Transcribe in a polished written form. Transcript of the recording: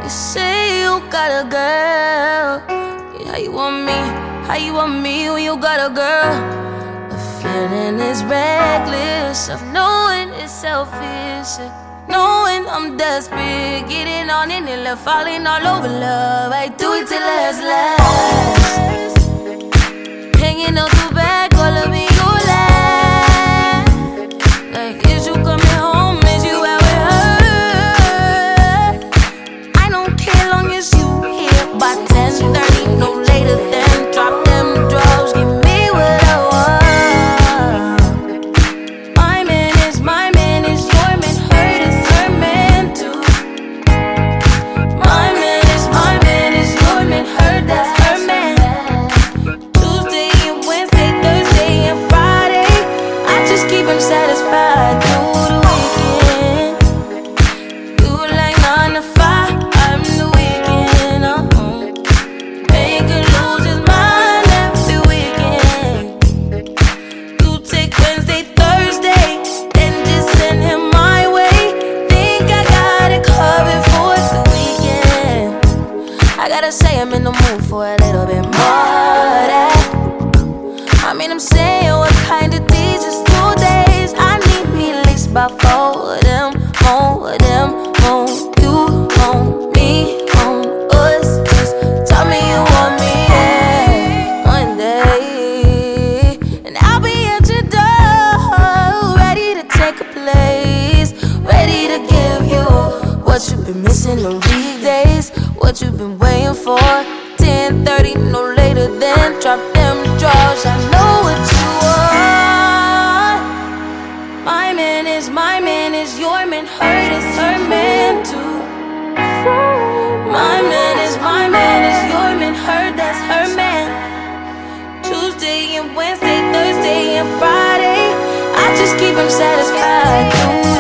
You say you got a girl. Yeah, how you want me? How you want me when you got a girl? The feeling is reckless of knowing it's selfish, knowing I'm desperate, getting on in and left, falling all over love. I do it till last. Hanging out the back, all of me, you laugh. Like, is you coming home? Is you out with her? I don't care long as you here by 10:30, no later than drop them drugs, give me what I want. My man is your man, hurt is her man too. My man is your man, hurt that's her man. Tuesday and Wednesday, Thursday and Friday, I just keep him satisfied through the weekend. You like 9 to 5, I'm the weekend. Make her lose his mind every weekend. You take Wednesday, Thursday, then just send him my way. Think I got it covered for the weekend. I gotta say I'm in the mood for a little bit more of that. I mean, I'm saying what kind of days, just 2 days. I need me at least about 4 of them, more of them, more. You want me, on us. Just tell me you want me, yeah, one day. And I'll be at your door, ready to take a place, ready to give you what you've been missing on weekdays, what you've been waiting for. 10:30, no later than drop them drawers. I know what you want. My man is your man, hurt is her man too. My man is your man, hurt that's her man. Tuesday and Wednesday, Thursday and Friday, I just keep him satisfied.